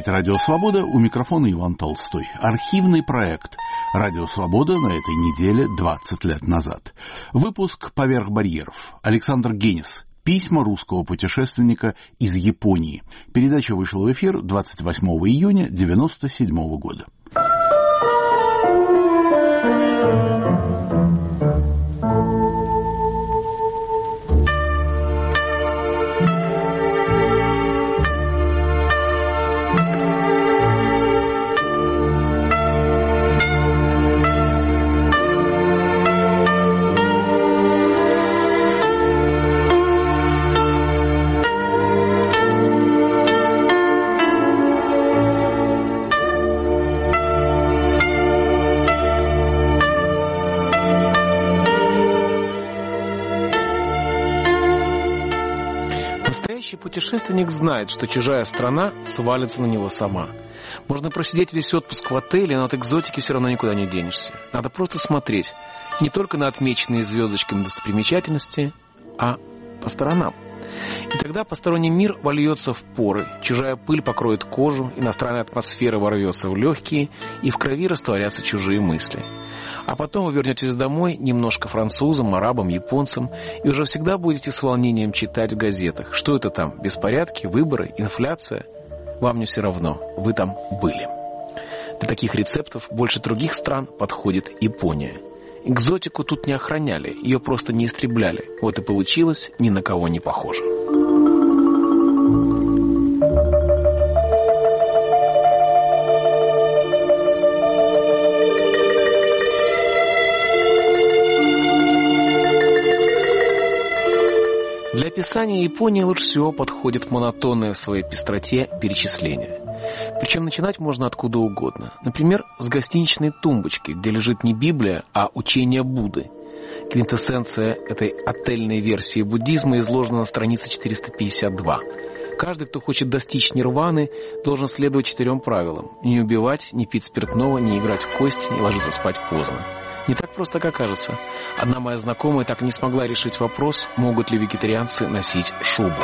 слушаете «Радио Свобода», у микрофона Иван Толстой. Архивный проект «Радио Свобода» на этой неделе 20 лет назад. Выпуск «Поверх барьеров». Александр Генис. Письма русского путешественника из Японии. Передача вышла в эфир 28 июня 1997 года. Путешественник знает, что чужая страна свалится на него сама. Можно просидеть весь отпуск в отеле, но от экзотики все равно никуда не денешься. Надо просто смотреть не только на отмеченные звездочками достопримечательности, а по сторонам. И тогда посторонний мир вольется в поры, чужая пыль покроет кожу, иностранная атмосфера ворвется в легкие, и в крови растворятся чужие мысли. А потом вы вернетесь домой немножко французам, арабам, японцам, и уже всегда будете с волнением читать в газетах. Что это там? Беспорядки, выборы, инфляция? Вам не все равно. Вы там были. Для таких рецептов больше других стран подходит Япония. Экзотику тут не охраняли, ее просто не истребляли. Вот и получилось ни на кого не похоже. Для описания Японии лучше всего подходит монотонное в своей пестроте перечисление. Причем начинать можно откуда угодно. Например, с гостиничной тумбочки, где лежит не Библия, а учение Будды. Квинтэссенция этой отельной версии буддизма изложена на странице 452. Каждый, кто хочет достичь нирваны, должен следовать 4 правилам. Не убивать, не пить спиртного, не играть в кости, не ложиться спать поздно. Не так просто, как кажется. Одна моя знакомая так и не смогла решить вопрос, могут ли вегетарианцы носить шубу.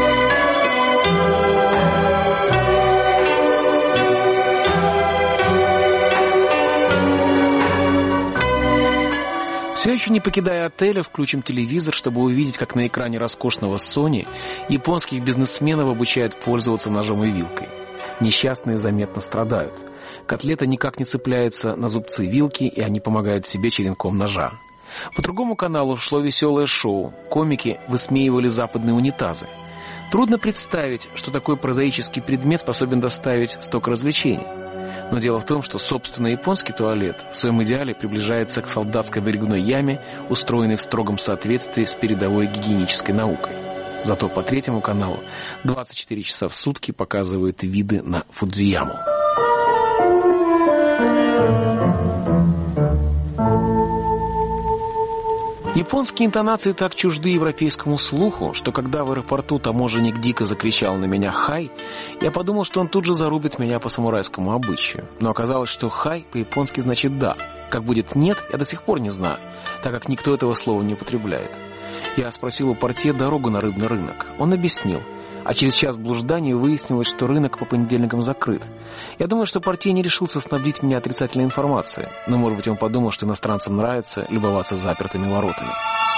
Все еще не покидая отеля, включим телевизор, чтобы увидеть, как на экране роскошного Sony японских бизнесменов обучают пользоваться ножом и вилкой. Несчастные заметно страдают. Котлета никак не цепляется на зубцы вилки, и они помогают себе черенком ножа. По другому каналу шло веселое шоу. Комики высмеивали западные унитазы. Трудно представить, что такой прозаический предмет способен доставить столько развлечений. Но дело в том, что собственно японский туалет в своем идеале приближается к солдатской вырезной яме, устроенной в строгом соответствии с передовой гигиенической наукой. Зато по третьему каналу 24 часа в сутки показывают виды на Фудзияму. Японские интонации так чужды европейскому слуху, что когда в аэропорту таможенник дико закричал на меня «хай», я подумал, что он тут же зарубит меня по самурайскому обычаю. Но оказалось, что «хай» по-японски значит «да». Как будет «нет», я до сих пор не знаю, так как никто этого слова не употребляет. Я спросил у портье дорогу на рыбный рынок. Он объяснил. А через час блужданий выяснилось, что рынок по понедельникам закрыт. Я думаю, что портье не решился снабдить меня отрицательной информацией. Но, может быть, он подумал, что иностранцам нравится любоваться запертыми воротами.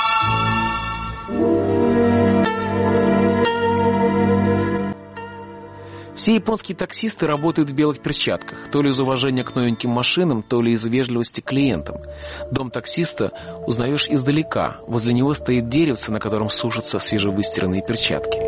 Все японские таксисты работают в белых перчатках, то ли из уважения к новеньким машинам, то ли из вежливости к клиентам. Дом таксиста узнаешь издалека. Возле него стоит деревце, на котором сушатся свежевыстиранные перчатки.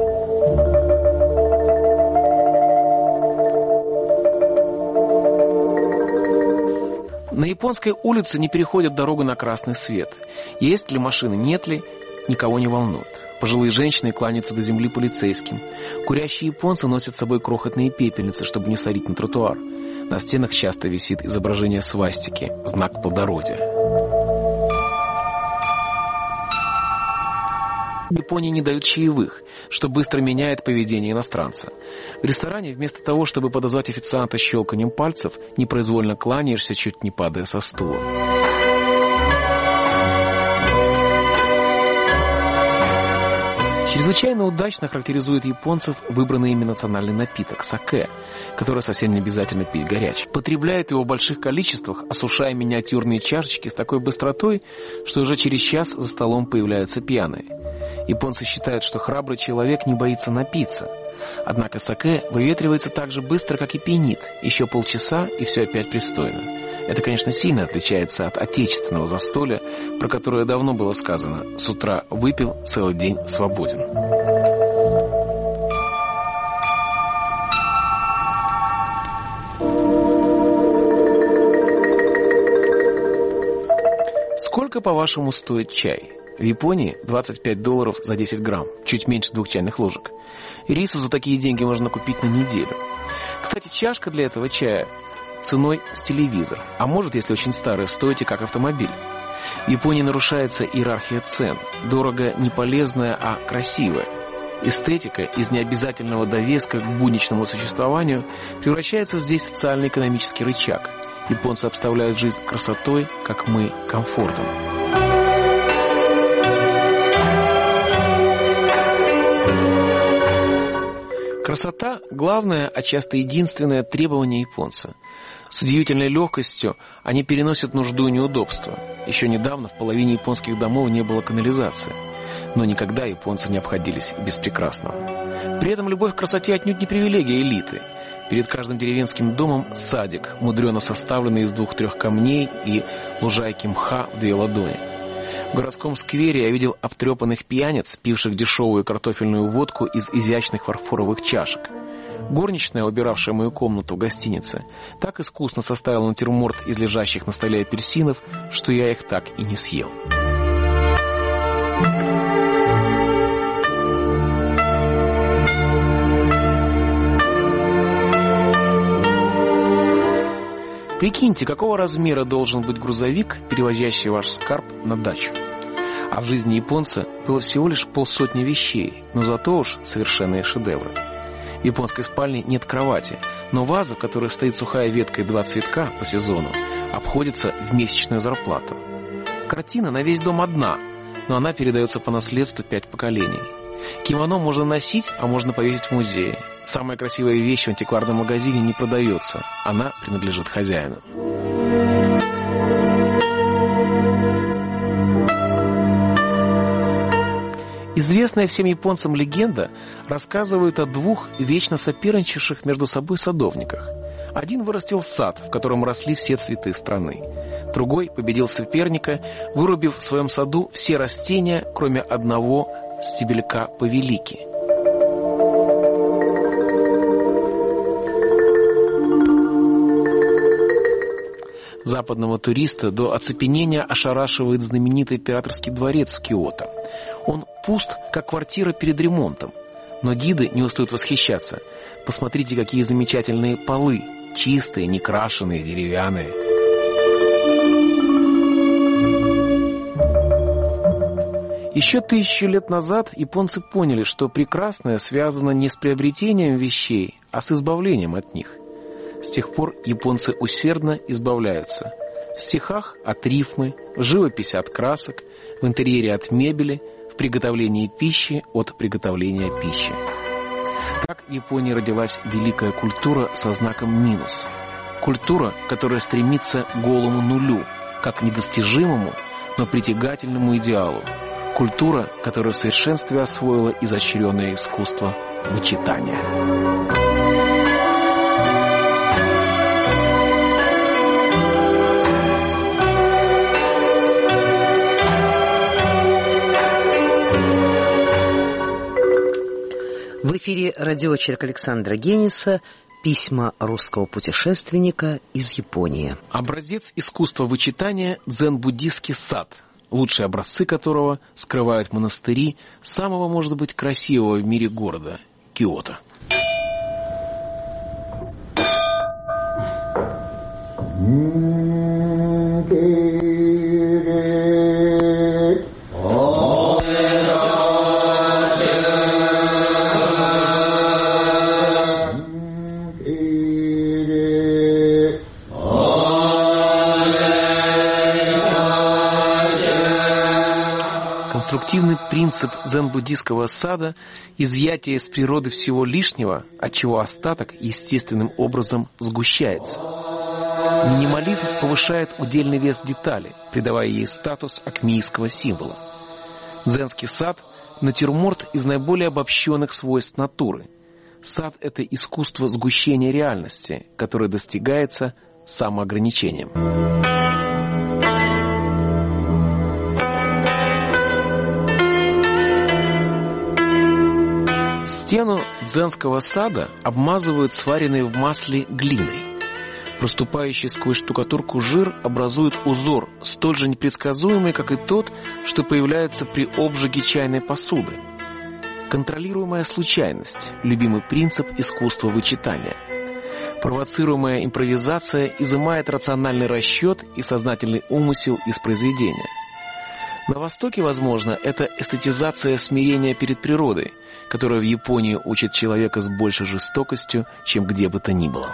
На японской улице не переходят дорогу на красный свет. Есть ли машины, нет ли, никого не волнует. Пожилые женщины кланяются до земли полицейским. Курящие японцы носят с собой крохотные пепельницы, чтобы не сорить на тротуар. На стенах часто висит изображение свастики, знак плодородия. В Японии не дают чаевых, что быстро меняет поведение иностранца. В ресторане вместо того, чтобы подозвать официанта щелканьем пальцев, непроизвольно кланяешься, чуть не падая со стула. Через Чрезвычайно удачно характеризует японцев выбранный ими национальный напиток – саке, который совсем не обязательно пить горячий. Потребляют его в больших количествах, осушая миниатюрные чашечки с такой быстротой, что уже через час за столом появляются пьяные. Японцы считают, что храбрый человек не боится напиться. Однако саке выветривается так же быстро, как и пьянит. Еще полчаса, и все опять пристойно. Это, конечно, сильно отличается от отечественного застолья, про которое давно было сказано: с утра выпил, целый день свободен. Сколько, по-вашему, стоит чай? В Японии $25 за 10 грамм, чуть меньше 2 чайных ложек. И рису за такие деньги можно купить на неделю. Кстати, чашка для этого чая ценой с телевизор, а может, если очень старая, стоить и как автомобиль. В Японии нарушается иерархия цен. Дорого не полезное, а красивое. Эстетика из необязательного довеска к будничному существованию превращается здесь в социально-экономический рычаг. Японцы обставляют жизнь красотой, как мы комфортом. Красота – главное, а часто единственное требование японца. С удивительной легкостью они переносят нужду и неудобства. Еще недавно в половине японских домов не было канализации. Но никогда японцы не обходились без прекрасного. При этом любовь к красоте отнюдь не привилегия элиты. Перед каждым деревенским домом садик, мудрено составленный из 2-3 камней и лужайки мха в 2 ладони. В городском сквере я видел обтрепанных пьяниц, пивших дешевую картофельную водку из изящных фарфоровых чашек. Горничная, убиравшая мою комнату в гостинице, так искусно составила натюрморт из лежащих на столе апельсинов, что я их так и не съел. Прикиньте, какого размера должен быть грузовик, перевозящий ваш скарб на дачу. А в жизни японца было всего лишь 50 вещей, но зато уж совершенные шедевры. В японской спальне нет кровати, но ваза, в которой стоит сухая ветка и 2 цветка по сезону, обходится в месячную зарплату. Картина на весь дом одна, но она передается по наследству 5 поколений. Кимоно можно носить, а можно повесить в музее. Самая красивая вещь в антикварном магазине не продается, она принадлежит хозяину. Известная всем японцам легенда рассказывает о 2 вечно соперничавших между собой садовниках. Один вырастил сад, в котором росли все цветы страны. Другой победил соперника, вырубив в своем саду все растения, кроме одного стебелька повелики. Западного туриста до оцепенения ошарашивает знаменитый императорский дворец в Киото. Он пуст, как квартира перед ремонтом. Но гиды не устают восхищаться. Посмотрите, какие замечательные полы. Чистые, некрашенные, деревянные. Еще 1000 лет назад японцы поняли, что прекрасное связано не с приобретением вещей, а с избавлением от них. С тех пор японцы усердно избавляются. В стихах от рифмы, в живописи от красок, в интерьере от мебели, в приготовлении пищи от приготовления пищи. Так в Японии родилась великая культура со знаком минус. Культура, которая стремится к голому нулю, как к недостижимому, но притягательному идеалу. Культура, которая в совершенстве освоила изощренное искусство вычитания. В эфире радиоочерк Александра Гениса «Письма русского путешественника из Японии». Образец искусства вычитания – дзен-буддистский сад, лучшие образцы которого скрывают монастыри самого, может быть, красивого в мире города – Киото. Конструктивный принцип дзен-буддийского сада – изъятие из природы всего лишнего, отчего остаток естественным образом сгущается. Минимализм повышает удельный вес детали, придавая ей статус акмеистского символа. Дзенский сад – натюрморт из наиболее обобщенных свойств натуры. Сад – это искусство сгущения реальности, которое достигается самоограничением. Стену дзенского сада обмазывают сваренной в масле глиной. Проступающий сквозь штукатурку жир образует узор, столь же непредсказуемый, как и тот, что появляется при обжиге чайной посуды. Контролируемая случайность – любимый принцип искусства вычитания. Провоцируемая импровизация изымает рациональный расчет и сознательный умысел из произведения. На Востоке, возможно, это эстетизация смирения перед природой, которая в Японии учит человека с большей жестокостью, чем где бы то ни было.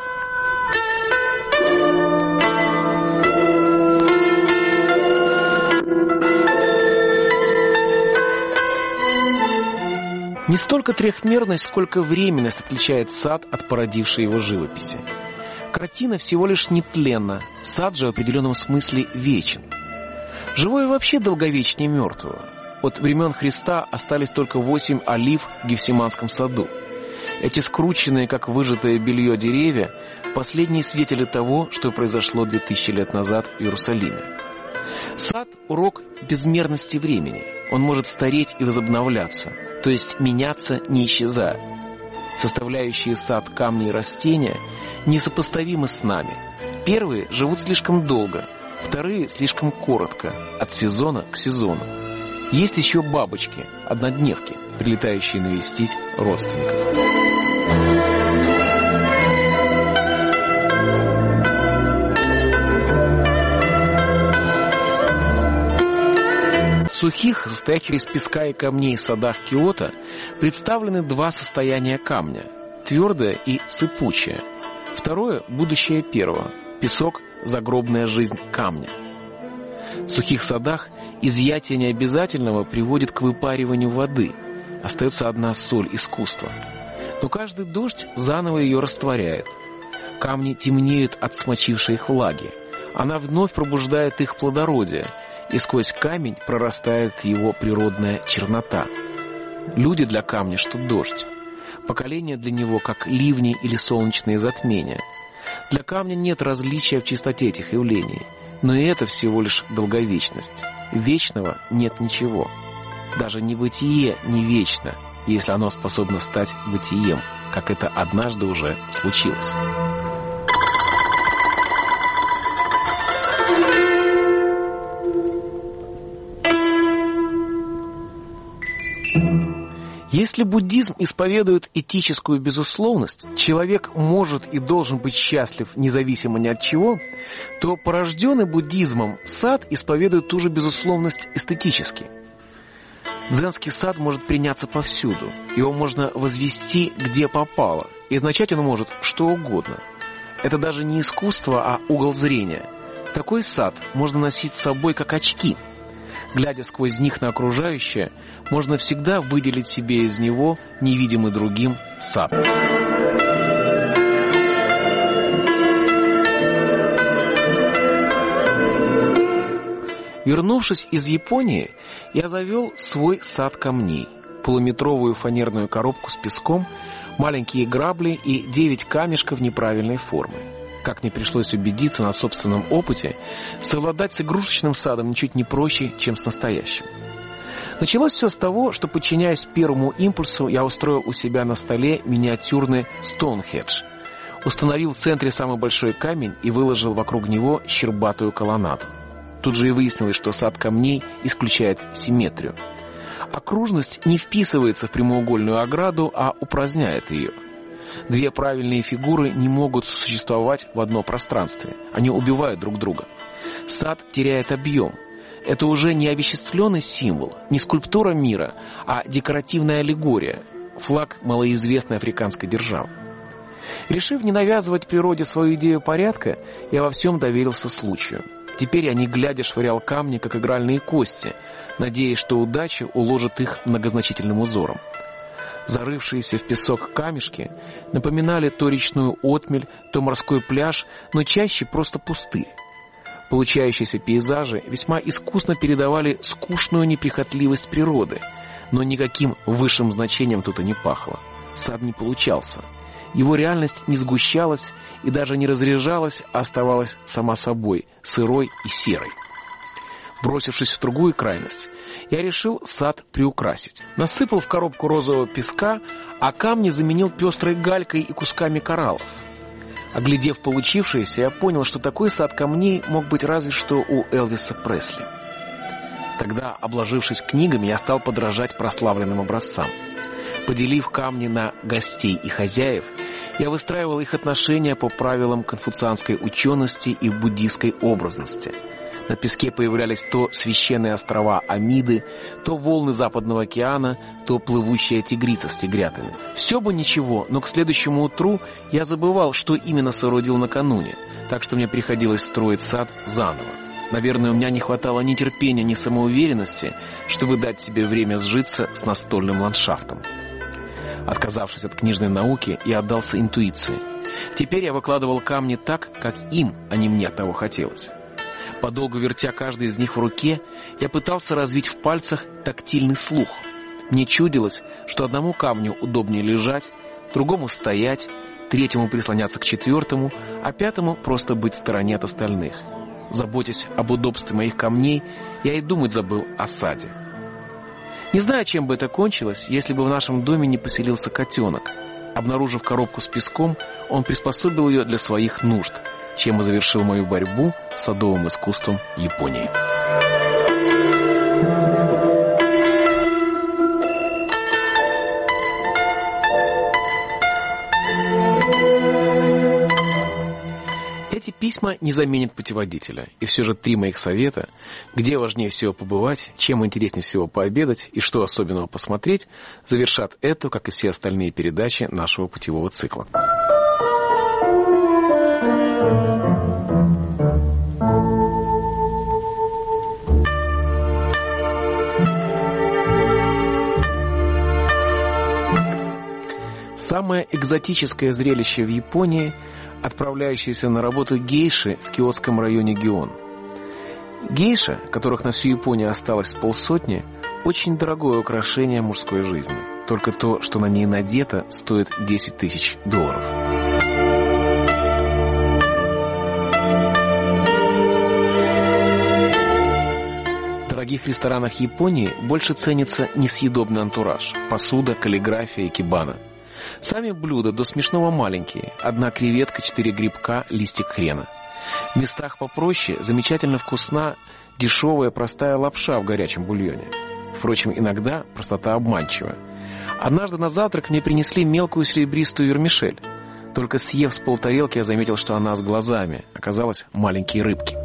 Не столько трехмерность, сколько временность отличает сад от породившей его живописи. Картина всего лишь нетленна, сад же в определенном смысле вечен. Живое вообще долговечнее мертвого. От времен Христа остались только 8 олив в Гефсиманском саду. Эти скрученные, как выжатое белье, деревья – последние свидетели того, что произошло 2000 лет назад в Иерусалиме. Сад – урок безмерности времени. Он может стареть и возобновляться, то есть меняться, не исчезая. Составляющие сад камни и растения несопоставимы с нами. Первые живут слишком долго, вторые слишком коротко, от сезона к сезону. Есть еще бабочки, однодневки, прилетающие навестить родственников. В сухих, состоящих из песка и камней садах Киото представлены два состояния камня – твердое и сыпучее. Второе – будущее первого – песок, загробная жизнь камня. В сухих садах изъятие необязательного приводит к выпариванию воды. Остается одна соль искусства. Но каждый дождь заново ее растворяет. Камни темнеют от смочившей их влаги. Она вновь пробуждает их плодородие, и сквозь камень прорастает его природная чернота. Люди для камня, что дождь. Поколение для него, как ливни или солнечные затмения. Для камня нет различия в чистоте этих явлений. Но и это всего лишь долговечность. Вечного нет ничего. Даже небытие не вечно, если оно способно стать бытием, как это однажды уже случилось. Если буддизм исповедует этическую безусловность, человек может и должен быть счастлив независимо ни от чего, то порожденный буддизмом сад исповедует ту же безусловность эстетически. Дзенский сад может приняться повсюду, его можно возвести где попало, и означать он может что угодно. Это даже не искусство, а угол зрения. Такой сад можно носить с собой как очки. Глядя сквозь них на окружающее, можно всегда выделить себе из него невидимый другим сад. Вернувшись из Японии, я завел свой сад камней. Полуметровую фанерную коробку с песком, маленькие грабли и 9 камешков неправильной формы. Как мне пришлось убедиться на собственном опыте, совладать с игрушечным садом ничуть не проще, чем с настоящим. Началось все с того, что, подчиняясь первому импульсу, я устроил у себя на столе миниатюрный Стоунхендж. Установил в центре самый большой камень и выложил вокруг него щербатую колоннаду. Тут же и выяснилось, что сад камней исключает симметрию. Окружность не вписывается в прямоугольную ограду, а упраздняет ее. Две правильные фигуры не могут существовать в одном пространстве. Они убивают друг друга. Сад теряет объем. Это уже не овеществленный символ, не скульптура мира, а декоративная аллегория, флаг малоизвестной африканской державы. Решив не навязывать природе свою идею порядка, я во всем доверился случаю. Теперь я, не глядя, швырял камни, как игральные кости, надеясь, что удача уложит их многозначительным узором. Зарывшиеся в песок камешки напоминали то речную отмель, то морской пляж, но чаще просто пустырь. Получающиеся пейзажи весьма искусно передавали скучную неприхотливость природы, но никаким высшим значением тут и не пахло. Сад не получался. Его реальность не сгущалась и даже не разряжалась, а оставалась сама собой, сырой и серой. Бросившись в другую крайность, я решил сад приукрасить. Насыпал в коробку розового песка, а камни заменил пестрой галькой и кусками кораллов. Оглядев получившееся, я понял, что такой сад камней мог быть разве что у Элвиса Пресли. Тогда, обложившись книгами, я стал подражать прославленным образцам. Поделив камни на гостей и хозяев, я выстраивал их отношения по правилам конфуцианской учености и буддийской образности. На песке появлялись то священные острова Амиды, то волны Западного океана, то плывущая тигрица с тигрятами. Все бы ничего, но к следующему утру я забывал, что именно соорудил накануне, так что мне приходилось строить сад заново. Наверное, у меня не хватало ни терпения, ни самоуверенности, чтобы дать себе время сжиться с настольным ландшафтом. Отказавшись от книжной науки, я отдался интуиции. Теперь я выкладывал камни так, как им, а не мне того хотелось. Подолгу вертя каждый из них в руке, я пытался развить в пальцах тактильный слух. Мне чудилось, что одному камню удобнее лежать, другому стоять, третьему прислоняться к четвертому, а пятому просто быть в стороне от остальных. Заботясь об удобстве моих камней, я и думать забыл о саде. Не знаю, чем бы это кончилось, если бы в нашем доме не поселился котенок. Обнаружив коробку с песком, он приспособил ее для своих нужд, чем и завершил мою борьбу с садовым искусством Японии. Эти письма не заменят путеводителя, и все же 3 моих совета, где важнее всего побывать, чем интереснее всего пообедать и что особенного посмотреть, завершат эту, как и все остальные передачи нашего путевого цикла. Самое экзотическое зрелище в Японии – отправляющиеся на работу гейши в киотском районе Гион. Гейша, которых на всю Японию осталось 50, очень дорогое украшение мужской жизни. Только то, что на ней надето, стоит $10 000. В дорогих ресторанах Японии больше ценится несъедобный антураж – посуда, каллиграфия, икебана. Сами блюда до смешного маленькие. 1 креветка, 4 грибка, листик хрена. В местах попроще замечательно вкусна дешевая простая лапша в горячем бульоне. Впрочем, иногда простота обманчива. Однажды на завтрак мне принесли мелкую серебристую вермишель. Только съев с полтарелки, я заметил, что она с глазами. Оказалось, маленькие рыбки.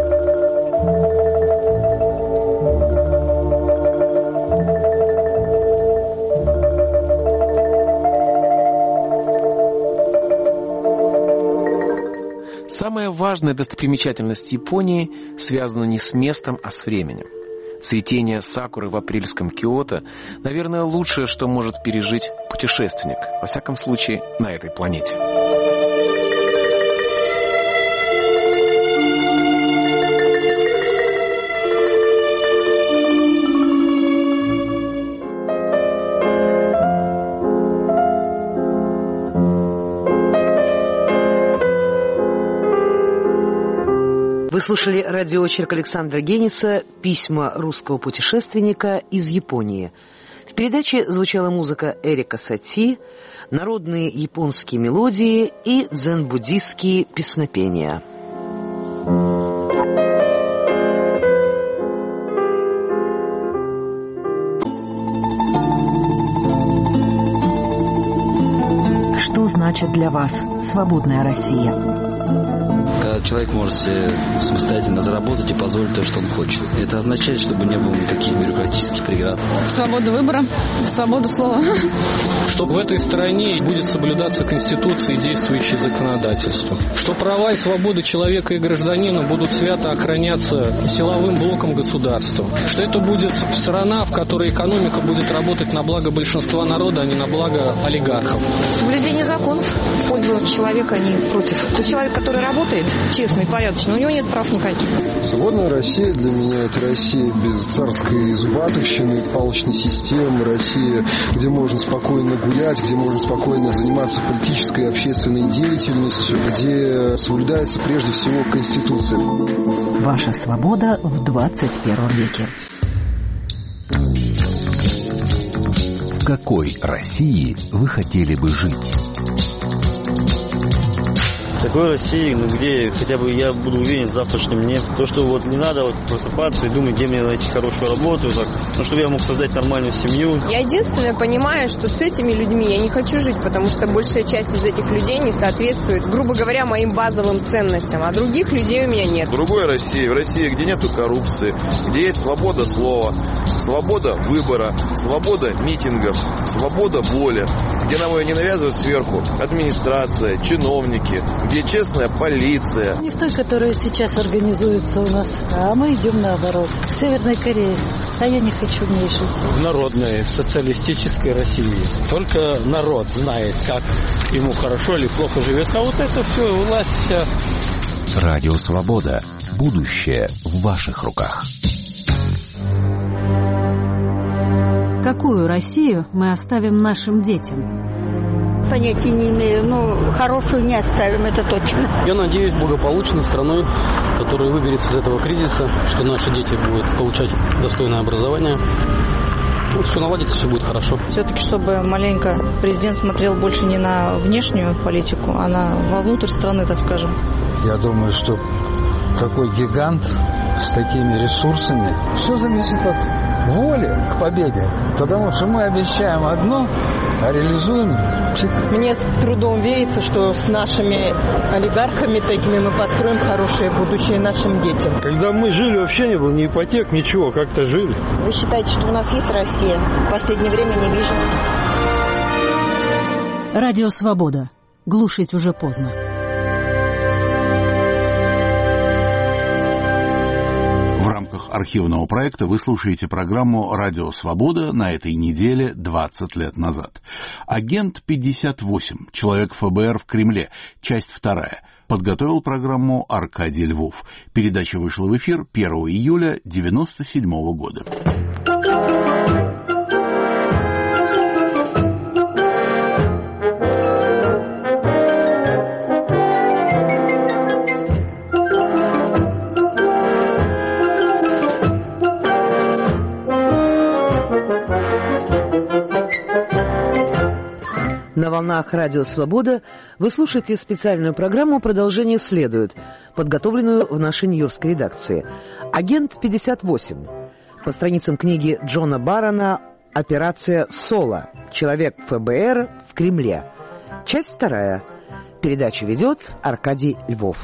Самая важная достопримечательность Японии связана не с местом, а с временем. Цветение сакуры в апрельском Киото, наверное, лучшее, что может пережить путешественник, во всяком случае, на этой планете. Вы слушали радиоочерк Александра Гениса «Письма русского путешественника из Японии». В передаче звучала музыка Эрика Сати, народные японские мелодии и дзен-буддистские песнопения. Что значит для вас свободная Россия? когда человек может себе самостоятельно заработать и позволить то, что он хочет. Это означает, чтобы не было никаких бюрократических преград. Свобода выбора, свобода слова. Чтобы в этой стране будет соблюдаться Конституция и действующее законодательство. Что права и свободы человека и гражданина будут свято охраняться силовым блоком государства. Что это будет страна, в которой экономика будет работать на благо большинства народа, а не на благо олигархов. Соблюдение законов в пользу человека, а не против. Тот человек, который работает честно и порядочно, у него нет прав никаких. Свободная Россия для меня — это Россия без царской зубатовщины, палочной системы, Россия, где можно спокойно гулять, где можно спокойно заниматься политической и общественной деятельностью, где соблюдается прежде всего Конституция. Ваша свобода в 21 веке. В какой России вы хотели бы жить? В такой России, где хотя бы я буду уверен в завтрашнем дне. То, что вот не надо просыпаться и думать, где мне найти хорошую работу, чтобы я мог создать нормальную семью. Я единственное понимаю, что с этими людьми я не хочу жить, потому что большая часть из этих людей не соответствует, грубо говоря, моим базовым ценностям, а других людей у меня нет. В другой России, в России, где нету коррупции, где есть свобода слова, свобода выбора, свобода митингов, свобода воли, где нам ее не навязывают сверху администрация, чиновники, где честная полиция. Не в той, которая сейчас организуется у нас, а мы идем наоборот. В Северной Корее. А я не хочу в ней жить. В народной социалистической России. Только народ знает, как ему хорошо или плохо живется. А вот это все, власть вся. Радио Свобода. Будущее в ваших руках. Какую Россию мы оставим нашим детям? Понятия не имею, но хорошую не оставим, это точно. Я надеюсь, благополучной страной, которая выберется из этого кризиса, что наши дети будут получать достойное образование. Все наладится, все будет хорошо. Все-таки, чтобы маленько президент смотрел больше не на внешнюю политику, а вовнутрь страны, так скажем. Я думаю, что такой гигант с такими ресурсами, все зависит от воли к победе. Потому что мы обещаем одно, а реализуем. Мне с трудом верится, что с нашими олигархами такими мы построим хорошее будущее нашим детям. Когда мы жили, вообще не было ни ипотек, ничего, как-то жили. Вы считаете, что у нас есть Россия? В последнее время не вижу. Радио Свобода. Глушить уже поздно. В рамках архивного проекта вы слушаете программу «Радио Свобода» на этой неделе 20 лет назад. Агент 58. Человек ФБР в Кремле. Часть 2. Подготовил программу Аркадий Львов. Передача вышла в эфир 1 июля 1997 года. На волнах «Радио Свобода» вы слушаете специальную программу «Продолжение следует», подготовленную в нашей нью-йоркской редакции. «Агент 58». По страницам книги Джона Баррона «Операция Соло. Человек ФБР в Кремле». Часть 2. Передачу ведет Аркадий Львов.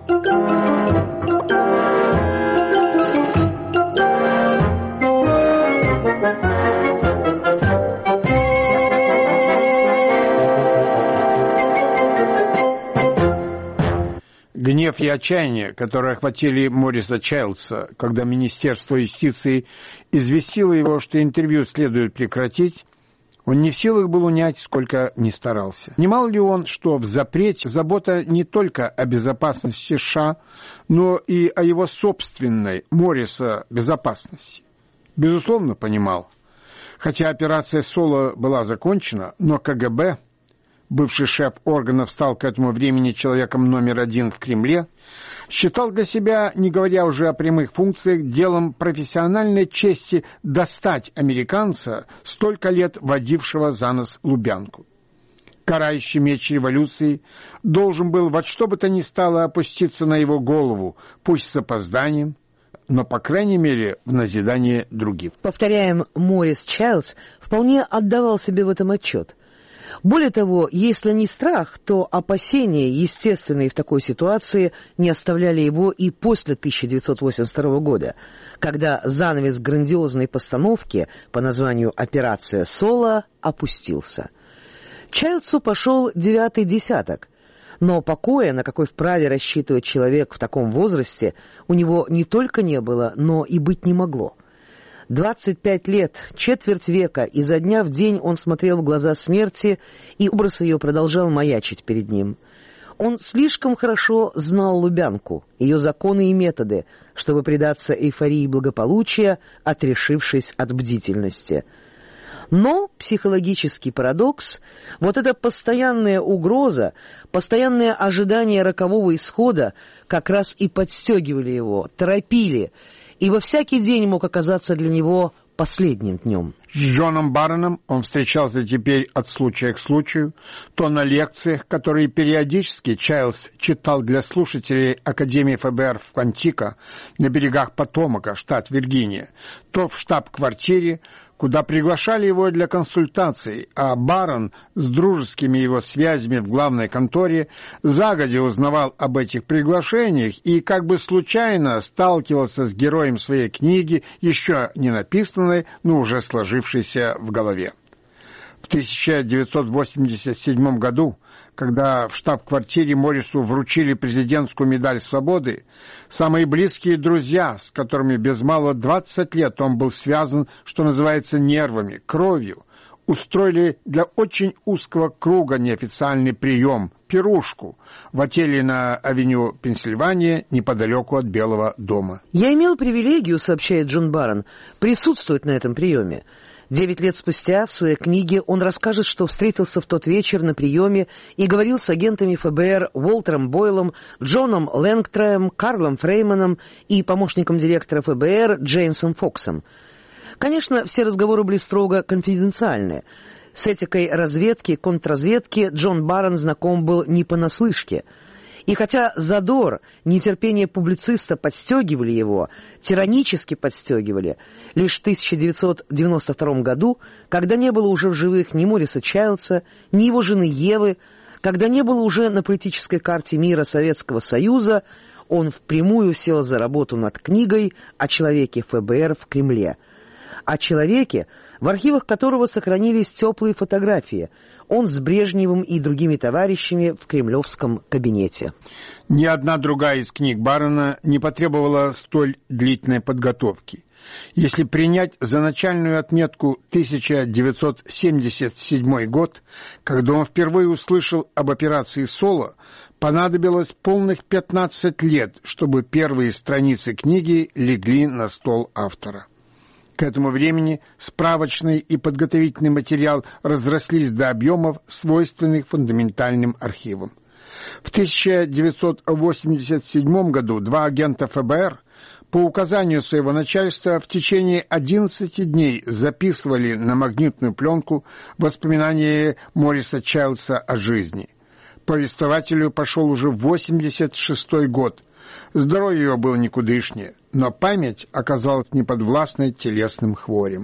Гнев и отчаяние, которые охватили Мориса Чайлдса, когда Министерство юстиции известило его, что интервью следует прекратить, он не в силах был унять, сколько ни старался. Понимал ли он, что в запрете забота не только о безопасности США, но и о его собственной, Мориса, безопасности? Безусловно, понимал. Хотя операция «Соло» была закончена, но КГБ... бывший шеф органов, стал к этому времени человеком номер 1 в Кремле, считал для себя, не говоря уже о прямых функциях, делом профессиональной чести достать американца, столько лет водившего за нос Лубянку. Карающий меч революции должен был во что бы то ни стало опуститься на его голову, пусть с опозданием, но, по крайней мере, в назидание другим. Повторяем, Морис Чайлдс вполне отдавал себе в этом отчет. Более того, если не страх, то опасения, естественные в такой ситуации, не оставляли его и после 1982 года, когда занавес грандиозной постановки по названию «Операция Соло» опустился. Чайлдсу пошел 9-й десяток, но покоя, на какой вправе рассчитывать человек в таком возрасте, у него не только не было, но и быть не могло. 25 лет, четверть века, изо дня в день он смотрел в глаза смерти, и образ ее продолжал маячить перед ним. Он слишком хорошо знал Лубянку, ее законы и методы, чтобы предаться эйфории благополучия, отрешившись от бдительности. Но психологический парадокс, вот эта постоянная угроза, постоянное ожидание рокового исхода как раз и подстегивали его, торопили, и во всякий день мог оказаться для него последним днем. С Джоном Барроном он встречался теперь от случая к случаю, то на лекциях, которые периодически Чайлдс читал для слушателей Академии ФБР в Квантико на берегах Потомака, штат Виргиния, то в штаб-квартире, куда приглашали его для консультаций, а Баррон с дружескими его связями в главной конторе загодя узнавал об этих приглашениях и как бы случайно сталкивался с героем своей книги, еще не написанной, но уже сложившейся в голове. В 1987 году, когда в штаб-квартире Моррису вручили президентскую медаль свободы, самые близкие друзья, с которыми без малого 20 лет он был связан, что называется, нервами, кровью, устроили для очень узкого круга неофициальный прием, пирушку, в отеле на авеню Пенсильвания, неподалеку от Белого дома. «Я имел привилегию, — сообщает Джон Баррон, — присутствовать на этом приеме. 9 лет спустя в своей книге он расскажет, что встретился в тот вечер на приеме и говорил с агентами ФБР Уолтером Бойлом, Джоном Лэнгтроем, Карлом Фрейманом и помощником директора ФБР Джеймсом Фоксом. Конечно, все разговоры были строго конфиденциальны. С этикой разведки, контрразведки Джон Баррон знаком был не понаслышке. И хотя задор, нетерпение публициста подстегивали его, тиранически подстегивали, лишь в 1992 году, когда не было уже в живых ни Морриса Чайлдса, ни его жены Евы, когда не было уже на политической карте мира Советского Союза, он впрямую сел за работу над книгой о человеке ФБР в Кремле. О человеке, в архивах которого сохранились теплые фотографии, он с Брежневым и другими товарищами в кремлевском кабинете. Ни одна другая из книг Баррона не потребовала столь длительной подготовки. Если принять за начальную отметку 1977 год, когда он впервые услышал об операции «Соло», понадобилось полных 15 лет, чтобы первые страницы книги легли на стол автора. К этому времени справочный и подготовительный материал разрослись до объемов, свойственных фундаментальным архивам. В 1987 году два агента ФБР по указанию своего начальства в течение 11 дней записывали на магнитную пленку воспоминания Морриса Чайлдса о жизни. Повествователю пошел уже 86-й год. Здоровье его было никудышнее, но память оказалась неподвластной телесным хворям.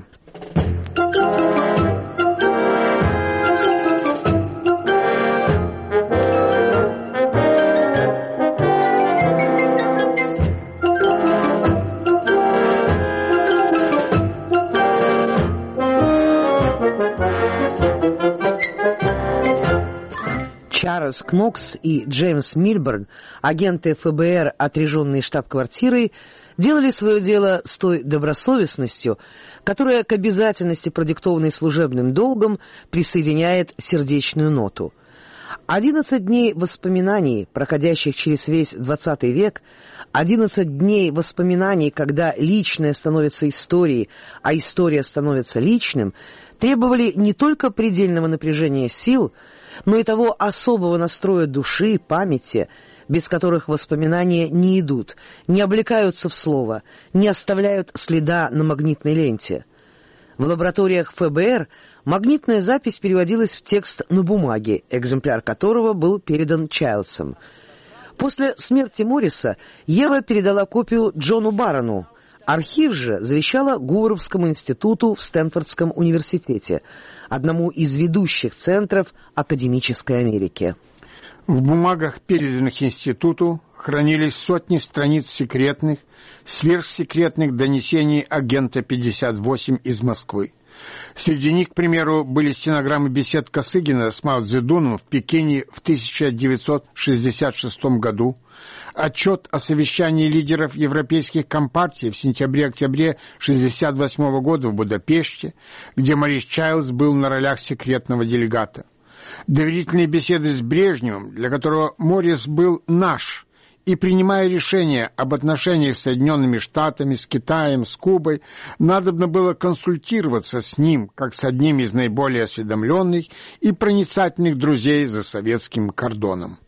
Чарльз Кнокс и Джеймс Мильберн, агенты ФБР, отряженные штаб-квартирой, делали свое дело с той добросовестностью, которая к обязательности, продиктованной служебным долгом, присоединяет сердечную ноту. 11 дней воспоминаний, проходящих через весь XX век, 11 дней воспоминаний, когда личное становится историей, а история становится личным, требовали не только предельного напряжения сил, но и того особого настроя души, памяти, без которых воспоминания не идут, не облекаются в слово, не оставляют следа на магнитной ленте. В лабораториях ФБР магнитная запись переводилась в текст на бумаге, экземпляр которого был передан Чайлдсом. После смерти Морриса Ева передала копию Джону Баррону, Архив же завещала Гуверовскому институту в Стэнфордском университете, одному из ведущих центров академической Америки. В бумагах, переданных институту, хранились сотни страниц секретных, сверхсекретных донесений агента 58 из Москвы. Среди них, к примеру, были стенограммы бесед Косыгина с Мао Цзэдуном в Пекине в 1966 году, отчет о совещании лидеров европейских компартий в сентябре-октябре 1968 года в Будапеште, где Морис Чайлдс был на ролях секретного делегата. Доверительные беседы с Брежневым, для которого Морис был наш, и, принимая решения об отношениях с Соединенными Штатами, с Китаем, с Кубой, надобно было консультироваться с ним, как с одним из наиболее осведомленных и проницательных друзей за советским кордоном.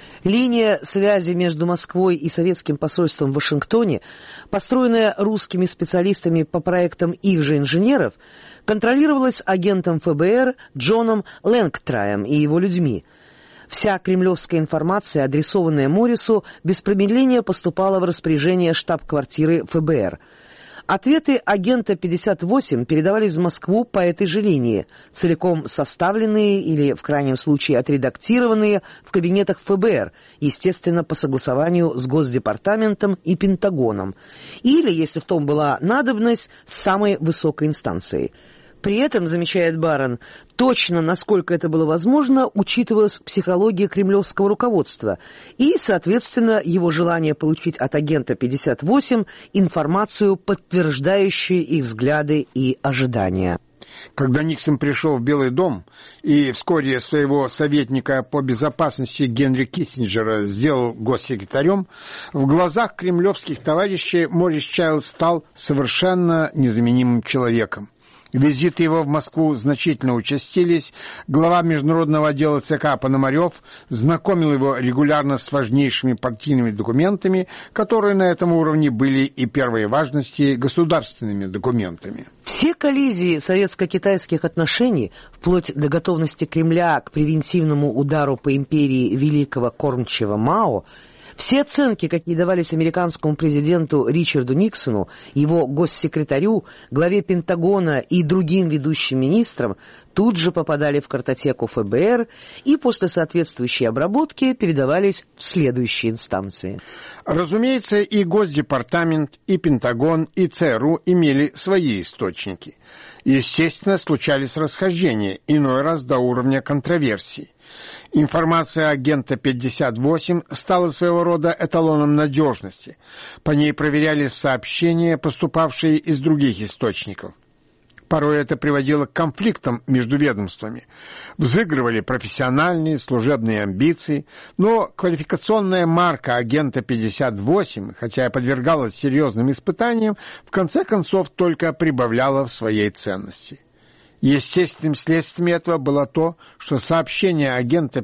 Линия связи между Москвой и советским посольством в Вашингтоне, построенная русскими специалистами по проектам их же инженеров, контролировалась агентом ФБР Джоном Лэнгтраем и его людьми. Вся кремлевская информация, адресованная Моррису, без промедления поступала в распоряжение штаб-квартиры ФБР. Ответы агента 58 передавались в Москву по этой же линии, целиком составленные или, в крайнем случае, отредактированные в кабинетах ФБР, естественно, по согласованию с Госдепартаментом и Пентагоном, или, если в том была надобность, с самой высокой инстанцией. При этом, замечает Барон, точно, насколько это было возможно, учитывалась психология кремлевского руководства и, соответственно, его желание получить от агента 58 информацию, подтверждающую их взгляды и ожидания. Когда Никсон пришел в Белый дом и вскоре своего советника по безопасности Генри Киссинджера сделал госсекретарем, в глазах кремлевских товарищей Морис Чайлдс стал совершенно незаменимым человеком. Визиты его в Москву значительно участились. Глава международного отдела ЦК Пономарев знакомил его регулярно с важнейшими партийными документами, которые на этом уровне были и первой важности государственными документами. Все коллизии советско-китайских отношений, вплоть до готовности Кремля к превентивному удару по империи великого кормчего Мао, все оценки, какие давались американскому президенту Ричарду Никсону, его госсекретарю, главе Пентагона и другим ведущим министрам, тут же попадали в картотеку ФБР и после соответствующей обработки передавались в следующие инстанции. Разумеется, и Госдепартамент, и Пентагон, и ЦРУ имели свои источники. Естественно, случались расхождения, иной раз до уровня контроверсий. Информация агента 58 стала своего рода эталоном надежности. По ней проверялись сообщения, поступавшие из других источников. Порой это приводило к конфликтам между ведомствами. Взыгрывали профессиональные, служебные амбиции, но квалификационная марка агента 58, хотя и подвергалась серьезным испытаниям, в конце концов только прибавляла в своей ценности. Естественным следствием этого было то, что сообщения агента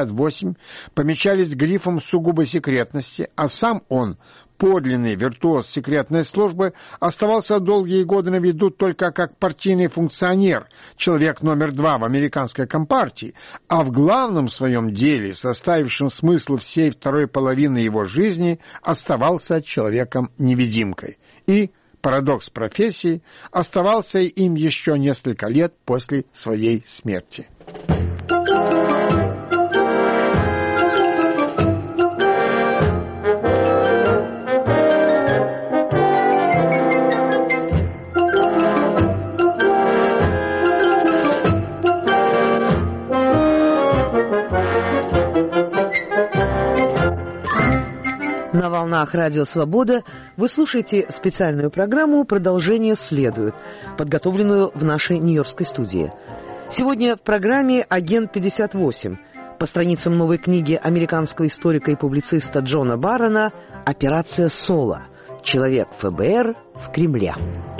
58 помечались грифом сугубой секретности, а сам он, подлинный виртуоз секретной службы, оставался долгие годы на виду только как партийный функционер, человек номер 2 в американской компартии, а в главном своем деле, составившем смысл всей второй половины его жизни, оставался человеком-невидимкой. И парадокс профессии, оставался им еще несколько лет после своей смерти. На волнах Радио Свобода вы слушаете специальную программу «Продолжение следует», подготовленную в нашей нью-йоркской студии. Сегодня в программе «Агент 58». По страницам новой книги американского историка и публициста Джона Баррона «Операция Соло. Человек ФБР в Кремле».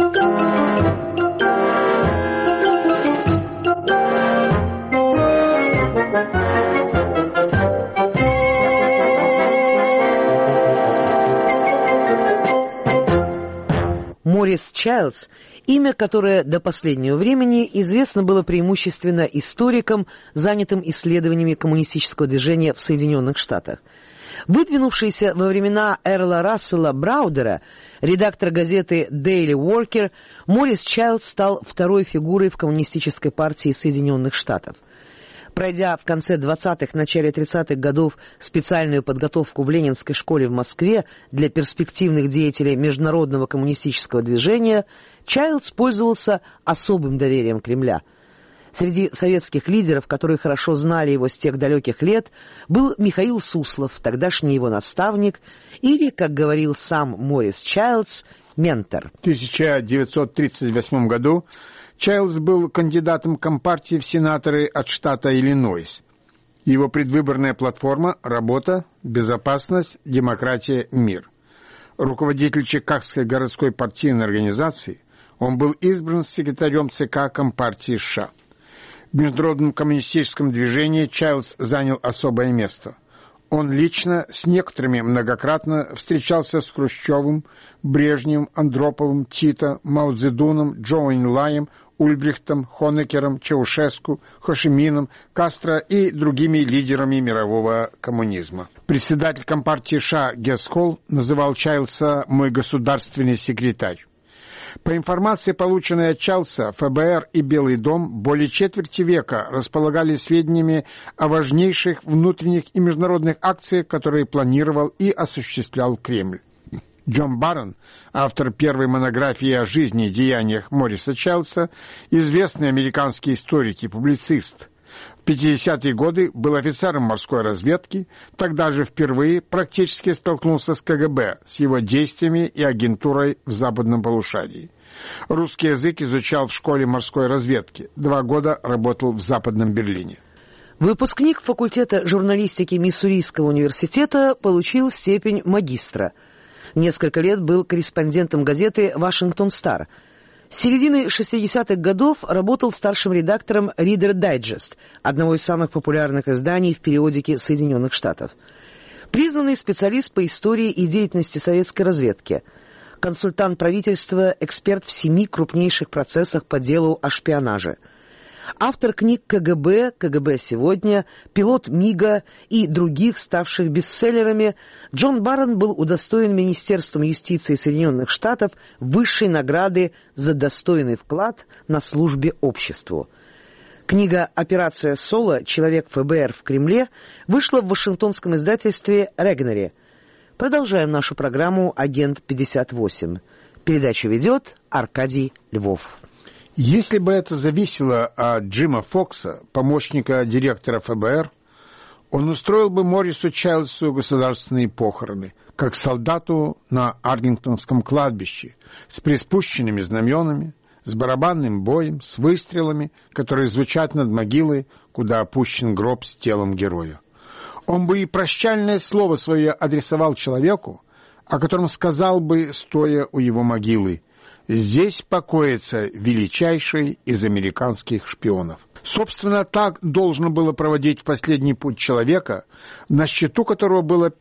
Морис Чайлдс, имя, которое до последнего времени известно было преимущественно историкам, занятым исследованиями коммунистического движения в Соединенных Штатах. Выдвинувшийся во времена Эрла Рассела Браудера, редактор газеты Daily Worker, Моррис Чайлдс стал второй фигурой в Коммунистической партии Соединенных Штатов. Пройдя в конце 20-х, начале 30-х годов специальную подготовку в Ленинской школе в Москве для перспективных деятелей международного коммунистического движения, Чайлдс пользовался особым доверием Кремля. Среди советских лидеров, которые хорошо знали его с тех далеких лет, был Михаил Суслов, тогдашний его наставник, или, как говорил сам Моррис Чайлдс, ментор. В 1938 году Чайлдс был кандидатом Компартии в сенаторы от штата Иллинойс. Его предвыборная платформа – работа, безопасность, демократия, мир. Руководитель Чикагской городской партийной организации, он был избран секретарем ЦК Компартии США. В международном коммунистическом движении Чайлдс занял особое место. Он лично с некоторыми многократно встречался с Хрущевым, Брежневым, Андроповым, Тито, Мао Цзэдуном, Чжоу Энлаем, Ульбрихтом, Хонекером, Чаушеску, Хошимином, Кастро и другими лидерами мирового коммунизма. Председатель Компартии США Гесс Холл называл Чайлдса «мой государственный секретарь». По информации, полученной от Чайлдса, ФБР и Белый дом более четверти века располагали сведениями о важнейших внутренних и международных акциях, которые планировал и осуществлял Кремль. Джон Баррон, автор первой монографии о жизни и деяниях Морриса Чайлдса, известный американский историк и публицист. В 50-е годы был офицером морской разведки, тогда же впервые практически столкнулся с КГБ, с его действиями и агентурой в западном полушарии. Русский язык изучал в школе морской разведки, 2 года работал в Западном Берлине. Выпускник факультета журналистики Миссурийского университета получил степень магистра. Несколько лет был корреспондентом газеты «Вашингтон Стар». С середины 60-х годов работал старшим редактором Reader Digest, одного из самых популярных изданий в периодике Соединенных Штатов. Признанный специалист по истории и деятельности советской разведки, консультант правительства, эксперт в 7 крупнейших процессах по делу о шпионаже. Автор книг КГБ, КГБ сегодня, пилот МиГа и других, ставших бестселлерами, Джон Баррон был удостоен Министерством юстиции Соединенных Штатов высшей награды за достойный вклад на службе обществу. Книга «Операция Соло. Человек ФБР в Кремле» вышла в вашингтонском издательстве «Регнери». Продолжаем нашу программу «Агент 58». Передачу ведет Аркадий Львов. Если бы это зависело от Джима Фокса, помощника директора ФБР, он устроил бы Моррису Чайлдсу государственные похороны, как солдату на Арлингтонском кладбище, с приспущенными знаменами, с барабанным боем, с выстрелами, которые звучат над могилой, куда опущен гроб с телом героя. Он бы и прощальное слово свое адресовал человеку, о котором сказал бы, стоя у его могилы: «Здесь покоится величайший из американских шпионов». Собственно, так должно было проводить в последний путь человека, на счету которого было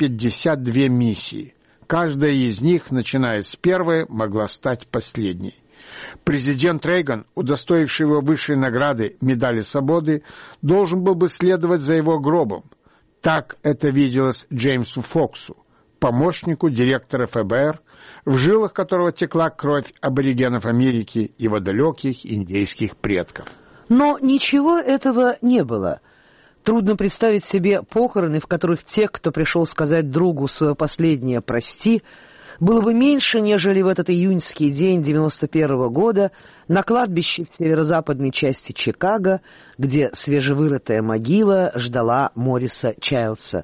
52 миссии. Каждая из них, начиная с первой, могла стать последней. Президент Рейган, удостоивший его высшей награды медали свободы, должен был бы следовать за его гробом. Так это виделось Джеймсу Фоксу, помощнику директора ФБР, в жилах которого текла кровь аборигенов Америки, его далеких индейских предков. Но ничего этого не было. Трудно представить себе похороны, в которых те, кто пришел сказать другу свое последнее «прости», было бы меньше, нежели в этот июньский день 91 года на кладбище в северо-западной части Чикаго, где свежевырытая могила ждала Морриса Чайлдса.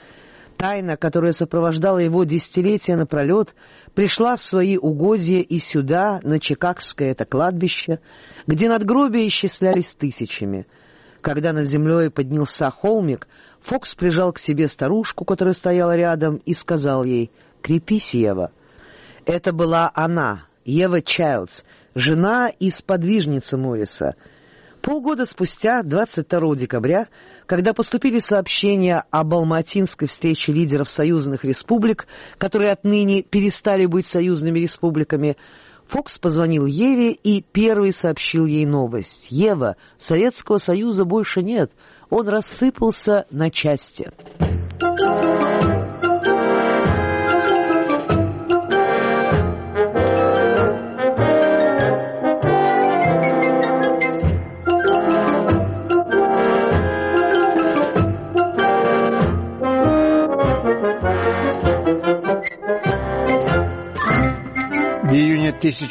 Тайна, которая сопровождала его десятилетия напролет, пришла в свои угодья и сюда, на Чикагское это кладбище, где надгробия исчислялись тысячами. Когда над землей поднялся холмик, Фокс прижал к себе старушку, которая стояла рядом, и сказал ей: «Крепись, Ева». Это была она, Ева Чайлдс, жена и сподвижница Морриса. Полгода спустя, 22 декабря, когда поступили сообщения об алматинской встрече лидеров союзных республик, которые отныне перестали быть союзными республиками, Фокс позвонил Еве и первый сообщил ей новость. «Ева, Советского Союза больше нет, он рассыпался на части».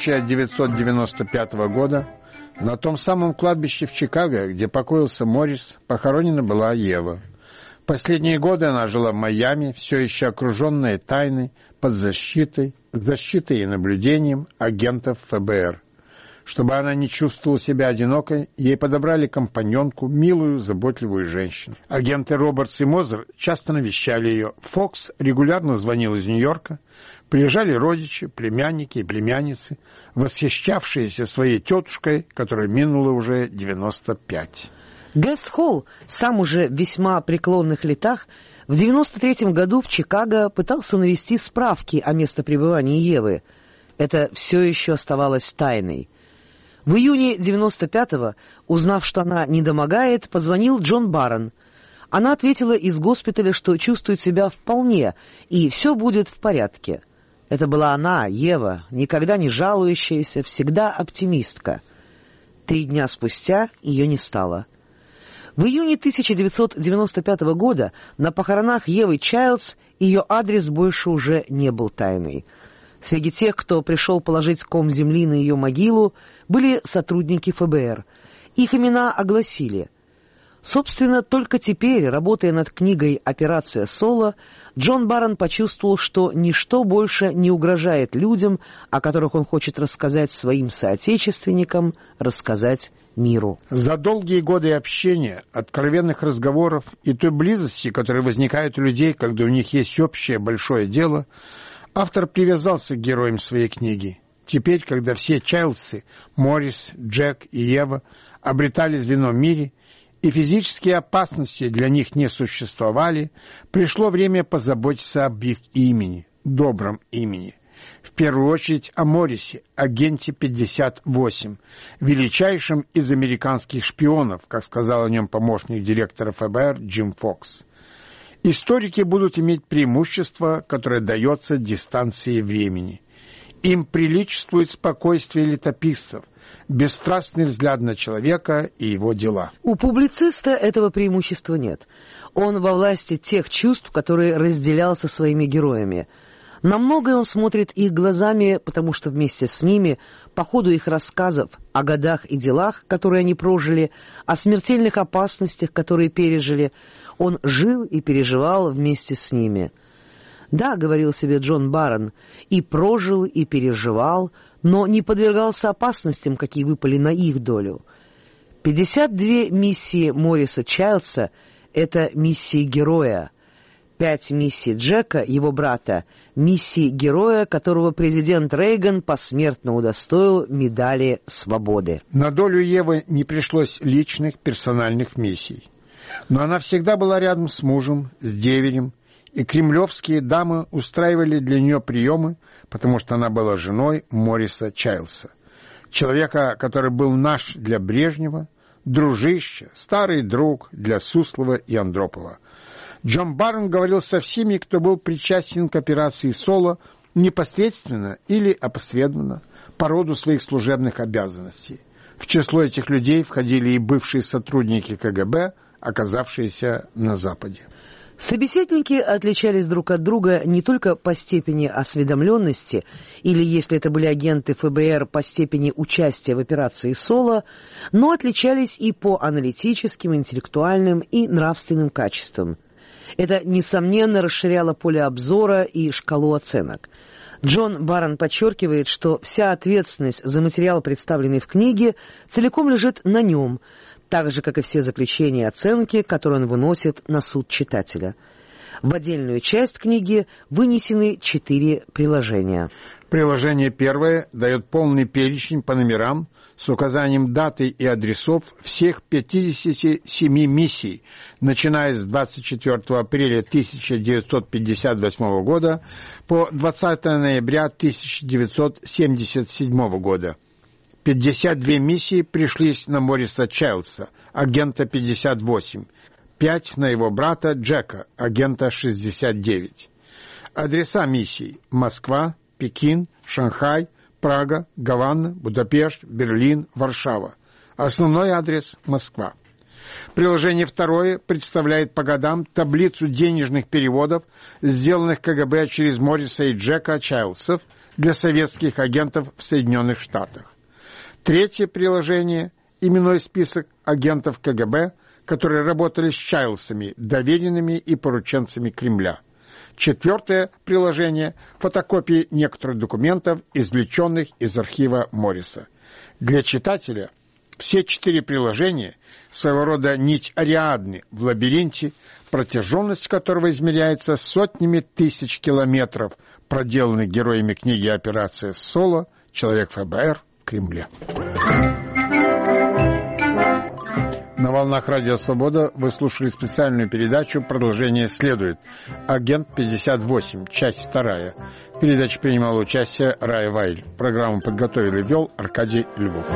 1995 года на том самом кладбище в Чикаго, где покоился Моррис, похоронена была Ева. Последние годы она жила в Майами, все еще окруженная тайной, под защитой и наблюдением агентов ФБР. Чтобы она не чувствовала себя одинокой, ей подобрали компаньонку, милую, заботливую женщину. Агенты Робертс и Мозер часто навещали ее. Фокс регулярно звонил из Нью-Йорка. Приезжали родичи, племянники и племянницы, восхищавшиеся своей тетушкой, которой минуло уже 95. Гэс Холл, сам уже в весьма преклонных летах, в 1993 году в Чикаго пытался навести справки о местопребывании Евы. Это все еще оставалось тайной. В июне 1995-го, узнав, что она недомогает, позвонил Джон Барон. Она ответила из госпиталя, что чувствует себя вполне, и все будет в порядке. Это была она, Ева, никогда не жалующаяся, всегда оптимистка. 3 дня спустя ее не стало. В июне 1995 года на похоронах Евы Чайлдс ее адрес больше уже не был тайной. Среди тех, кто пришел положить ком земли на ее могилу, были сотрудники ФБР. Их имена огласили. Собственно, только теперь, работая над книгой «Операция Соло», Джон Барон почувствовал, что ничто больше не угрожает людям, о которых он хочет рассказать своим соотечественникам, рассказать миру. За долгие годы общения, откровенных разговоров и той близости, которая возникает у людей, когда у них есть общее большое дело, автор привязался к героям своей книги. Теперь, когда все Чайлдсы, Моррис, Джек и Ева обретали звено в мире, и физические опасности для них не существовали, пришло время позаботиться об их имени, добром имени. В первую очередь о Моррисе, агенте 58, величайшем из американских шпионов, как сказал о нем помощник директора ФБР Джим Фокс. Историки будут иметь преимущество, которое дается дистанцией времени. Им приличествует спокойствие летописцев, бесстрастный взгляд на человека и его дела. У публициста этого преимущества нет. Он во власти тех чувств, которые разделял со своими героями. На многое он смотрит их глазами, потому что вместе с ними, по ходу их рассказов о годах и делах, которые они прожили, о смертельных опасностях, которые пережили, он жил и переживал вместе с ними. «Да, — говорил себе Джон Барон, — и прожил, и переживал, но не подвергался опасностям, какие выпали на их долю. 52 миссии Морриса Чайлдса — это миссии героя. 5 миссий Джека, его брата, миссии героя, которого президент Рейган посмертно удостоил медали свободы». На долю Евы не пришлось личных персональных миссий. Но она всегда была рядом с мужем, с деверем, и кремлевские дамы устраивали для нее приемы, потому что она была женой Морриса Чайлдса, человека, который был наш для Брежнева, дружище, старый друг для Суслова и Андропова. Джон Барон говорил со всеми, кто был причастен к операции Соло непосредственно или опосредованно по роду своих служебных обязанностей. В число этих людей входили и бывшие сотрудники КГБ, оказавшиеся на Западе. Собеседники отличались друг от друга не только по степени осведомленности, или, если это были агенты ФБР, по степени участия в операции Соло, но отличались и по аналитическим, интеллектуальным и нравственным качествам. Это, несомненно, расширяло поле обзора и шкалу оценок. Джон Барон подчеркивает, что вся ответственность за материал, представленный в книге, целиком лежит на нем, так же, как и все заключения и оценки, которые он выносит на суд читателя. В отдельную часть книги вынесены 4 приложения. Приложение 1 дает полный перечень по номерам с указанием даты и адресов всех 57 миссий, начиная с 24 апреля 1958 года по 20 ноября 1977 года. 52 миссии пришлись на Морриса Чайлдса, агента 58, 5 на его брата Джека, агента 69. Адреса миссий: Москва, Пекин, Шанхай, Прага, Гавана, Будапешт, Берлин, Варшава. Основной адрес – Москва. Приложение 2 представляет по годам таблицу денежных переводов, сделанных КГБ через Морриса и Джека Чайлдсов для советских агентов в Соединенных Штатах. Третье приложение – именной список агентов КГБ, которые работали с Чайлсами, доверенными и порученцами Кремля. Четвертое приложение – фотокопии некоторых документов, извлеченных из архива Морриса. Для читателя все 4 приложения – своего рода нить Ариадны в лабиринте, протяженность которого измеряется сотнями тысяч километров, проделанных героями книги «Операция Соло», «Человек ФБР» в Кремле. На волнах Радио Свобода вы слушали специальную передачу «Продолжение следует». Агент 58, часть 2. В передаче принимала участие Рая Вайль. Программу подготовил и вел Аркадий Львов.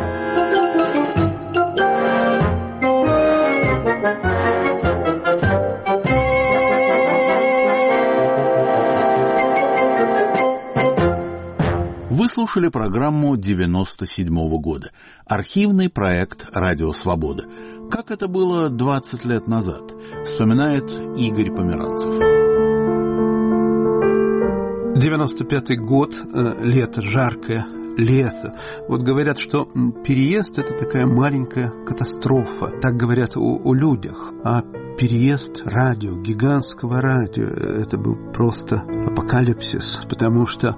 Вы слушали программу 97-го года. Архивный проект «Радио Свобода». Как это было 20 лет назад, вспоминает Игорь Померанцев. 95-й год, лето, жаркое лето. Вот говорят, что переезд – это такая маленькая катастрофа. Так говорят о людях. А переезд радио, гигантского радио – это был просто апокалипсис, потому что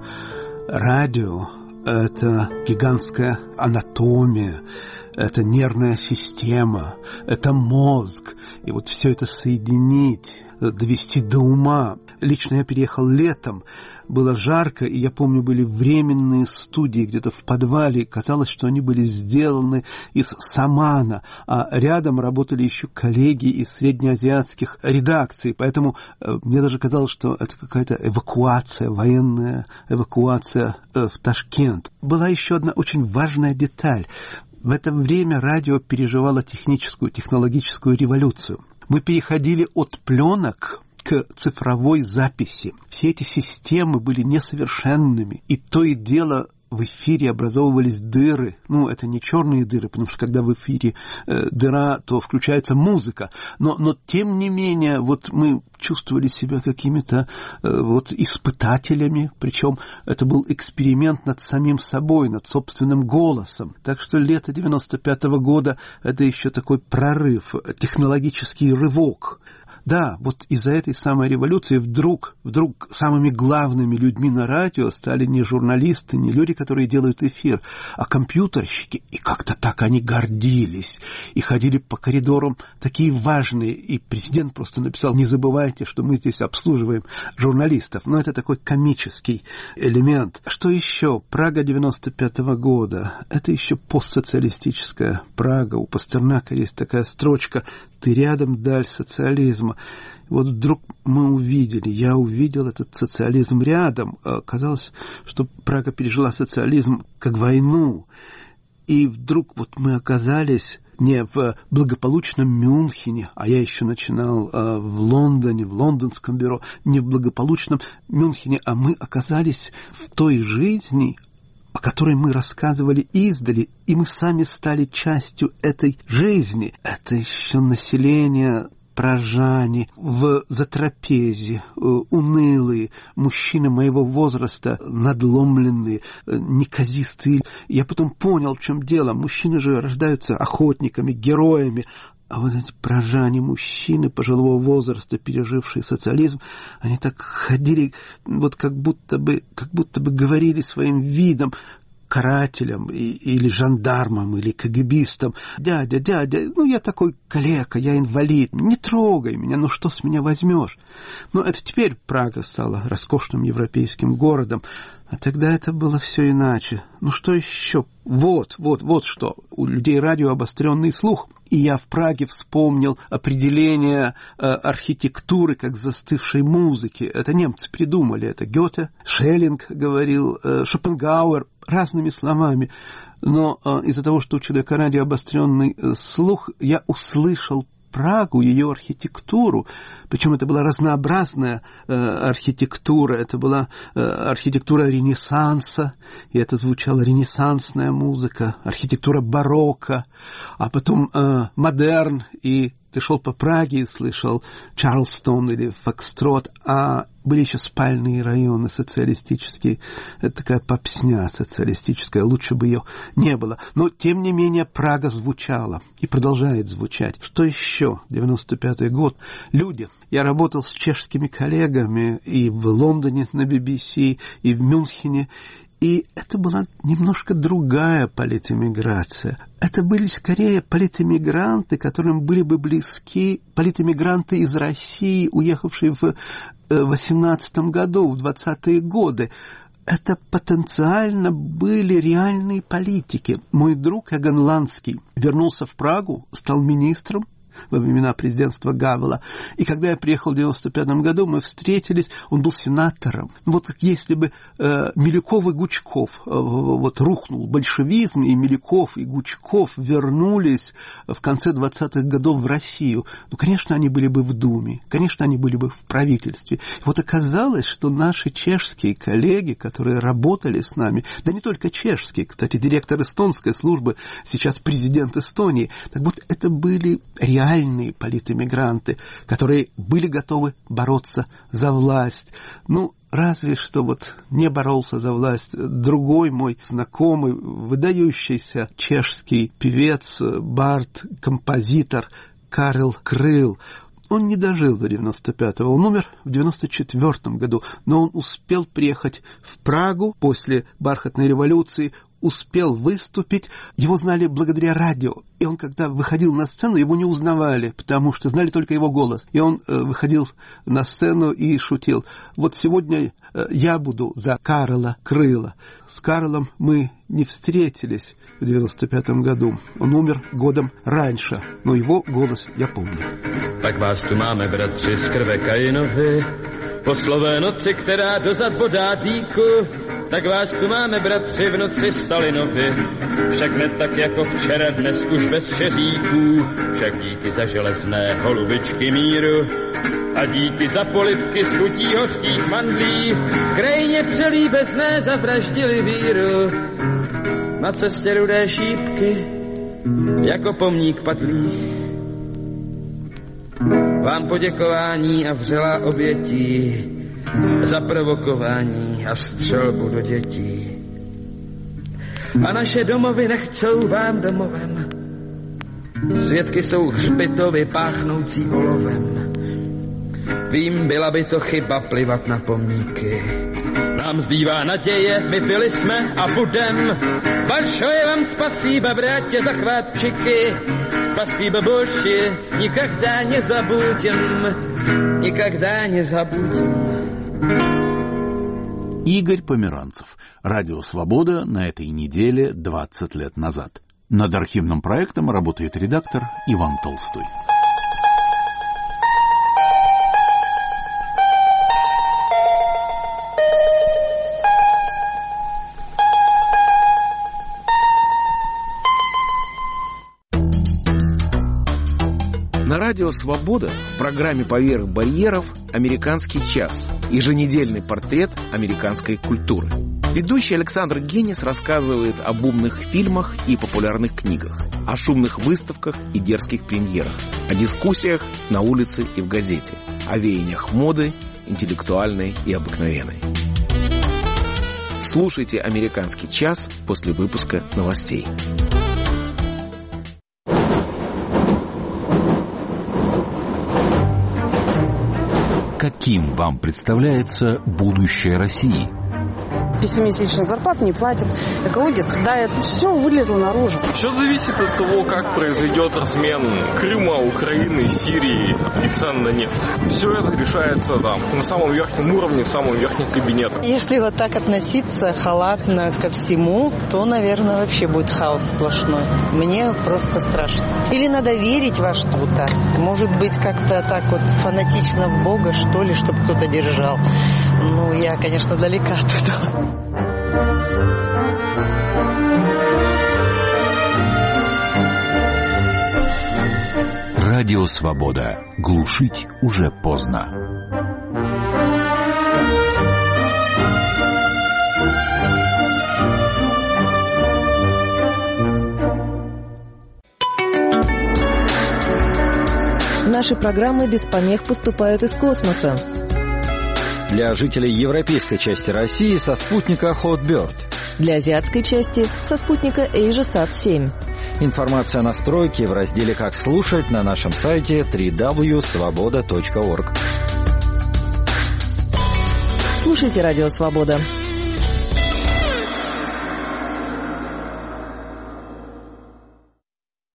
радио – это гигантская анатомия, это нервная система, это мозг. И вот все это соединить, довести до ума. Лично я переехал летом, было жарко, и я помню, были временные студии где-то в подвале. Казалось, что они были сделаны из самана, а рядом работали еще коллеги из среднеазиатских редакций. Поэтому мне даже казалось, что это какая-то эвакуация, военная эвакуация в Ташкент. Была еще одна очень важная деталь. В это время радио переживало технологическую революцию. Мы переходили от пленок к цифровой записи. Все эти системы были несовершенными, и то и дело в эфире образовывались дыры. Ну, это не черные дыры, потому что когда в эфире дыра, то включается музыка. Но тем не менее, вот мы чувствовали себя какими-то испытателями, причем это был эксперимент над самим собой, над собственным голосом. Так что лето 95-го года – это еще такой прорыв, технологический рывок. Да, вот из-за этой самой революции вдруг самыми главными людьми на радио стали не журналисты, не люди, которые делают эфир, а компьютерщики. И как-то так они гордились. И ходили по коридорам такие важные. И президент просто написал: не забывайте, что мы здесь обслуживаем журналистов. Но это такой комический элемент. Что еще? Прага 95-го года. Это еще постсоциалистическая Прага. У Пастернака есть такая строчка: «Ты рядом, даль социализма». Вот вдруг я увидел этот социализм рядом. Казалось, что Прага пережила социализм как войну. И вдруг вот мы оказались не в благополучном Мюнхене, а я еще начинал в Лондоне, в лондонском бюро, не в благополучном Мюнхене, а мы оказались в той жизни, о которой мы рассказывали издали, и мы сами стали частью этой жизни. Это еще население пражане, в затрапезе, унылые, мужчины моего возраста, надломленные, неказистые. Я потом понял, в чем дело. Мужчины же рождаются охотниками, героями. А вот эти пражане, мужчины пожилого возраста, пережившие социализм, они так ходили, вот как будто бы говорили своим видом карателям или жандармам, или КГБистам: дядя, я такой калека, я инвалид, не трогай меня, что с меня возьмешь? Но это теперь Прага стала роскошным европейским городом, а тогда это было все иначе. Что еще? Вот что. У людей радио обостренный слух. И я в Праге вспомнил определение архитектуры как застывшей музыки. Это немцы придумали. Это Гёте, Шеллинг говорил, Шопенгауэр, разными словами. Но из-за того, что у человека радио обостренный слух, я услышал Прагу, ее архитектуру. Причем это была разнообразная архитектура. Это была архитектура Ренессанса, и это звучала ренессансная музыка, архитектура барокко, а потом модерн и Ты шел по Праге и слышал Чарльстон или Фокстрот, а были еще спальные районы социалистические. Это такая попсня социалистическая, лучше бы ее не было. Но, тем не менее, Прага звучала и продолжает звучать. Что еще? 95-й год. Люди. Я работал с чешскими коллегами и в Лондоне на BBC, и в Мюнхене. И это была немножко другая политэмиграция. Это были скорее политэмигранты, которым были бы близки политэмигранты из России, уехавшие в 18 году, в 20-е годы. Это потенциально были реальные политики. Мой друг Эгон Ланский вернулся в Прагу, стал министром во времена президентства Гавела. И когда я приехал в 95 году, мы встретились, он был сенатором. Вот как если бы Милюков и Гучков, вот рухнул большевизм, и Милюков и Гучков вернулись в конце 20-х годов в Россию. Ну, конечно, они были бы в Думе, конечно, они были бы в правительстве. И вот оказалось, что наши чешские коллеги, которые работали с нами, да не только чешские, кстати, директор эстонской службы, сейчас президент Эстонии, так вот это были реальные политэмигранты, которые были готовы бороться за власть. Ну, разве что вот не боролся за власть другой мой знакомый, выдающийся чешский певец, бард, композитор Карел Крыл. Он не дожил до 95-го, он умер в 94-м году, но он успел приехать в Прагу после бархатной революции, успел выступить, его знали благодаря радио. И он, когда выходил на сцену, его не узнавали, потому что знали только его голос. И он выходил на сцену и шутил. Вот сегодня я буду за Карела Крыла. С Карлом мы не встретились в 95-м году. Он умер годом раньше, но его голос я помню. Tak vás tu máme, bratři, z krve Kainovi, po slové noci, která dozad bodá dýku. Tak vás tu máme, bratři, v noci Stalinovi, však ne tak jako včera, dnes už bez šeříků, však díky za železné holubičky míru a díky za polibky z chutí hořkých mandlí, krajně přelíbezné zavraždili víru. Na cestě rudé šípky, jako pomník padlých, vám poděkování a vřelá obětí za provokování a střelbu do dětí. A naše domovy nechcou vám domovem. Svědky jsou hřbitovy páchnoucí olovem. Vím, byla by to chyba plivat na pomníky. Nám zbývá naděje, my byli jsme a budem. Большое вам спасибо, братья захватчики. Спасибо большое, никогда не забудем. Никогда не забудем. Игорь Померанцев. Радио «Свобода» на этой неделе 20 лет назад. Над архивным проектом работает редактор Иван Толстой. На радио «Свобода» в программе «Поверх барьеров» «Американский час» – еженедельный портрет американской культуры. Ведущий Александр Генис рассказывает об умных фильмах и популярных книгах, о шумных выставках и дерзких премьерах, о дискуссиях на улице и в газете, о веяниях моды, интеллектуальной и обыкновенной. Слушайте «Американский час» после выпуска новостей. Каким вам представляется будущее России? 5-месячных зарплат не платят, экология страдает, все вылезло наружу. Все зависит от того, как произойдет размен Крыма, Украины, Сирии и цен на нефть. Все это решается там, на самом верхнем уровне, в самом верхнем кабинете. Если вот так относиться халатно ко всему, то, наверное, вообще будет хаос сплошной. Мне просто страшно. Или надо верить во что-то. Может быть, как-то так вот фанатично в Бога, что ли, чтобы кто-то держал. Ну, я, конечно, далека от этого. Радио «Свобода». Глушить уже поздно. Наши программы без помех поступают из космоса. Для жителей европейской части России со спутника Hotbird. Для азиатской части со спутника AsiaSat-7. Информация о настройке в разделе «Как слушать» на нашем сайте www.svoboda.org. Слушайте «Радио Свобода».